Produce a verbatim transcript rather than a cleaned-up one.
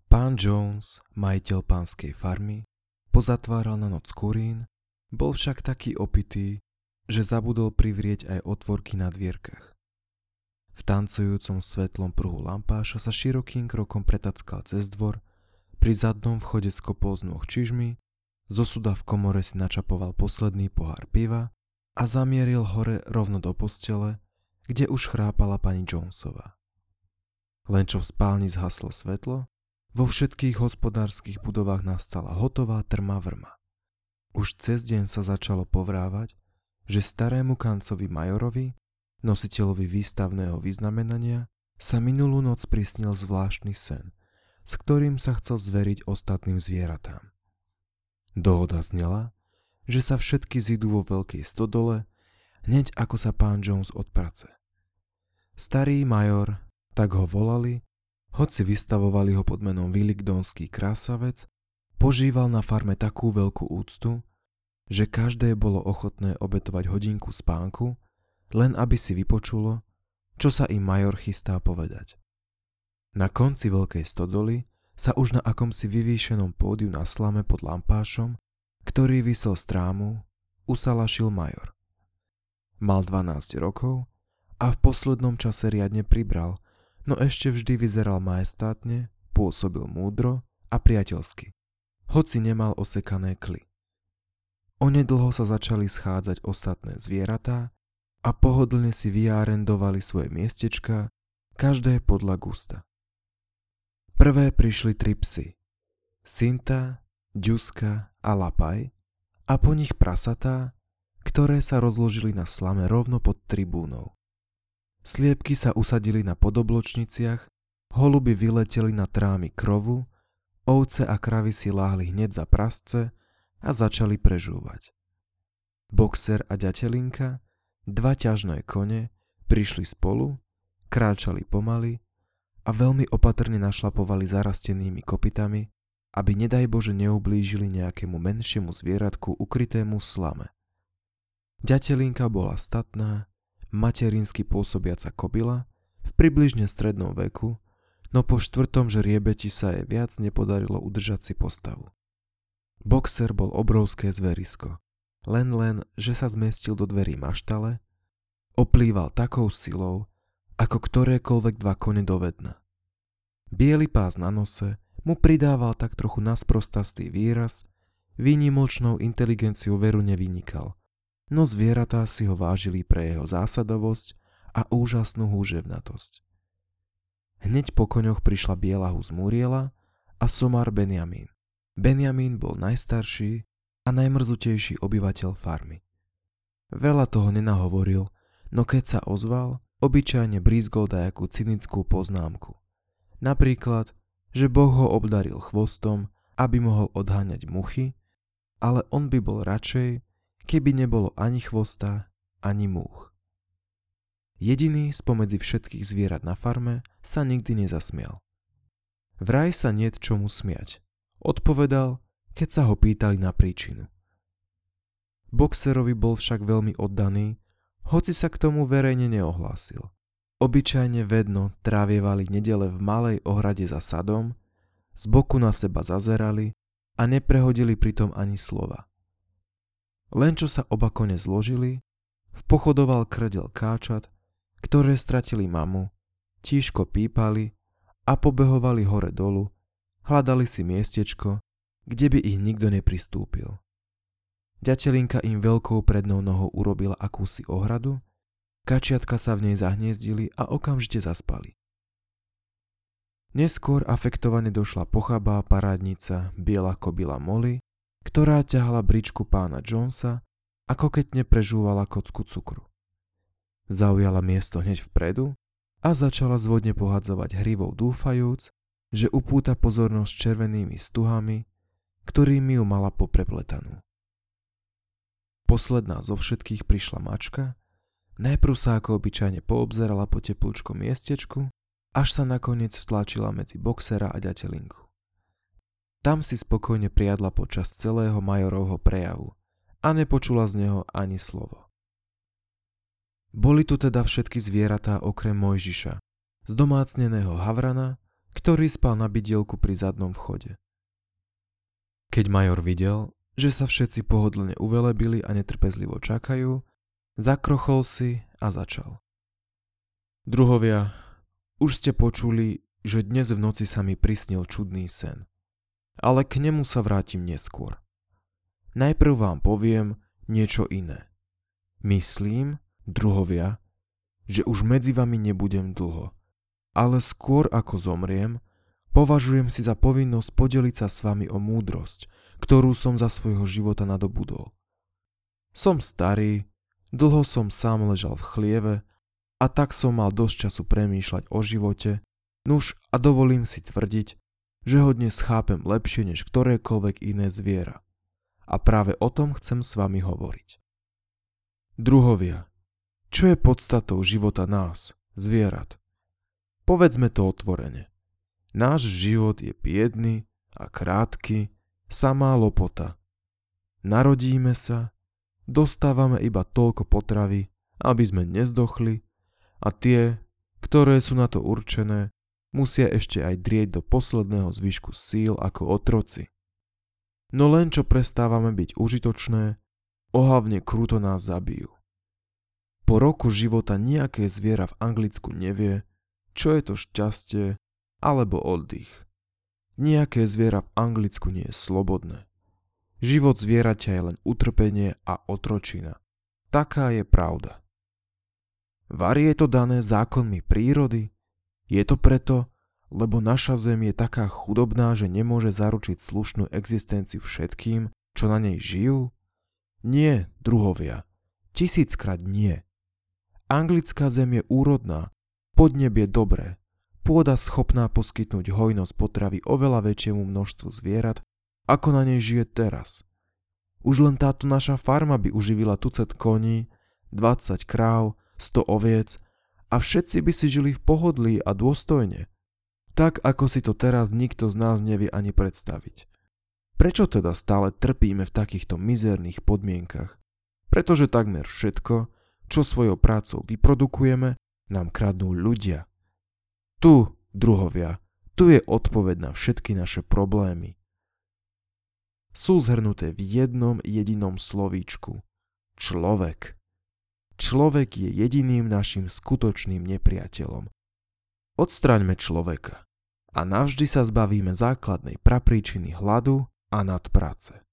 Pán Jones, majiteľ pánskej farmy, pozatváral na noc kurín, bol však taký opitý, že zabudol privrieť aj otvorky na dvierkach. V tancujúcom svetlom pruhu lampáša sa širokým krokom pretackal cez dvor, pri zadnom vchode skopol z nôh čižmy, zo suda v komore si načapoval posledný pohár piva a zamieril hore rovno do postele, kde už chrápala pani Jonesová. Len čo v spálni zhaslo svetlo, vo všetkých hospodárskych budovách nastala hotová trma vrma. Už cez deň sa začalo povrávať, že starému kancovi majorovi, nositeľovi výstavného vyznamenania, sa minulú noc prisnil zvláštny sen, s ktorým sa chcel zveriť ostatným zvieratám. Dohoda znela, že sa všetky zidú vo veľkej stodole, hneď ako sa pán Jones odprace. Starý major, tak ho volali, hoci vystavovali ho pod menom Vilikdonský krásavec, požíval na farme takú veľkú úctu, že každé bolo ochotné obetovať hodinku spánku, len aby si vypočulo, čo sa im major chystá povedať. Na konci veľkej stodoly sa už na akomsi vyvýšenom pódiu na slame pod lampášom, ktorý visel z trámu, usalašil major. Mal dvanásť rokov a v poslednom čase riadne pribral, no ešte vždy vyzeral majestátne, pôsobil múdro a priateľsky, hoci nemal osekané kly. Onedlho sa začali schádzať ostatné zvieratá a pohodlne si vyárendovali svoje miestečka, každé podľa gusta. Prvé prišli tri psy, Sinta, Ďuska a Lapaj, a po nich prasatá, ktoré sa rozložili na slame rovno pod tribúnou. Sliepky sa usadili na podobločniciach, holuby vyleteli na trámy krovu, ovce a kravy si láhli hneď za prasce a začali prežúvať. Boxer a ďatelinka, dva ťažné kone, prišli spolu, kráčali pomaly a veľmi opatrne našlapovali zarastenými kopytami, aby nedaj Bože neublížili nejakému menšiemu zvieratku ukrytému v slame. Ďatelinka bola statná, materinsky pôsobiaca kobila, v približne strednom veku, no po štvrtom žriebeti sa jej viac nepodarilo udržať si postavu. Boxer bol obrovské zverisko, len len, že sa zmestil do dverí maštale, oplýval takou silou, ako ktorékoľvek dva kone do vedna. Biely pás na nose mu pridával tak trochu nasprostastý výraz, výnimočnou inteligenciou veru nevynikal, no zvieratá si ho vážili pre jeho zásadovosť a úžasnú húževnatosť. Hneď po koňoch prišla biela hus Muriela a somar Benjamín. Benjamín bol najstarší a najmrzutejší obyvateľ farmy. Veľa toho nenahovoril, no keď sa ozval, obyčajne brízgol dajakú cynickú poznámku. Napríklad, že Boh ho obdaril chvostom, aby mohol odháňať muchy, ale on by bol radšej, keby nebolo ani chvosta, ani múch. Jediný spomedzi všetkých zvierat na farme sa nikdy nezasmial. Vraj sa niet čomu smiať, odpovedal, keď sa ho pýtali na príčinu. Boxerovi bol však veľmi oddaný, hoci sa k tomu verejne neohlásil. Obyčajne vedno trávievali nedele v malej ohrade za sadom, z boku na seba zazerali a neprehodili pritom ani slova. Len čo sa oba kone zložili, vpochodoval krdel káčat, ktoré stratili mamu, tížko pípali a pobehovali hore dolu, hľadali si miestečko, kde by ich nikto nepristúpil. Ďatelinka im veľkou prednou nohou urobila akúsi ohradu, kačiatka sa v nej zahniezdili a okamžite zaspali. Neskôr afektovane došla pochabá parádnica biela kobila Molly, ktorá ťahala bričku pána Jonesa a koketne prežúvala kocku cukru. Zaujala miesto hneď vpredu a začala zvodne pohadzovať hrivou dúfajúc, že upúta pozornosť červenými stuhami, ktorými ju mala poprepletanú. Posledná zo všetkých prišla mačka, najprv sa ako obyčajne poobzerala po teplúčkom miestečku, až sa nakoniec vtlačila medzi Boxera a ďatelinku. Tam si spokojne priadla počas celého majorovho prejavu a nepočula z neho ani slovo. Boli tu teda všetky zvieratá okrem Mojžiša, zdomácneného havrana, ktorý spal na bidielku pri zadnom vchode. Keď major videl, že sa všetci pohodlne uvelebili a netrpezlivo čakajú, zakrochol si a začal. Druhovia, už ste počuli, že dnes v noci sa mi prisnil čudný sen. Ale k nemu sa vrátim neskôr. Najprv vám poviem niečo iné. Myslím, druhovia, že už medzi vami nebudem dlho, ale skôr ako zomriem, považujem si za povinnosť podeliť sa s vami o múdrosť, ktorú som za svojho života nadobudol. Som starý, dlho som sám ležal v chlieve a tak som mal dosť času premýšľať o živote, nuž a dovolím si tvrdiť, že ho dnes chápem lepšie než ktorékoľvek iné zviera. A práve o tom chcem s vami hovoriť. Druhovia, čo je podstatou života nás, zvierat? Povedzme to otvorene. Náš život je biedny a krátky, samá lopota. Narodíme sa, dostávame iba toľko potravy, aby sme nezdochli, a tie, ktoré sú na to určené, musia ešte aj drieť do posledného zvyšku síl ako otroci. No len čo prestávame byť užitočné, ohavne kruto nás zabijú. Po roku života nejaké zviera v Anglicku nevie, čo je to šťastie alebo oddych. Nejaké zviera v Anglicku nie je slobodné. Život zvieraťa je len utrpenie a otročina. Taká je pravda. Vari je to dané zákonmi prírody? Je to preto, lebo naša zem je taká chudobná, že nemôže zaručiť slušnú existenciu všetkým, čo na nej žijú? Nie, druhovia. Tisíckrát nie. Anglická zem je úrodná, podnebie dobré, pôda schopná poskytnúť hojnosť potravy oveľa väčšiemu množstvu zvierat, ako na nej žije teraz. Už len táto naša farma by uživila tucet koní, dvadsať kráv, sto oviec a všetci by si žili v pohodlí a dôstojne. Tak, ako si to teraz nikto z nás nevie ani predstaviť. Prečo teda stále trpíme v takýchto mizerných podmienkach? Pretože takmer všetko, čo svojou prácou vyprodukujeme, nám kradnú ľudia. Tu, druhovia, tu je odpoveď na všetky naše problémy. Sú zhrnuté v jednom jedinom slovíčku. Človek. Človek je jediným našim skutočným nepriateľom. Odstraňme človeka a navždy sa zbavíme základnej prapríčiny hladu a nadpráce.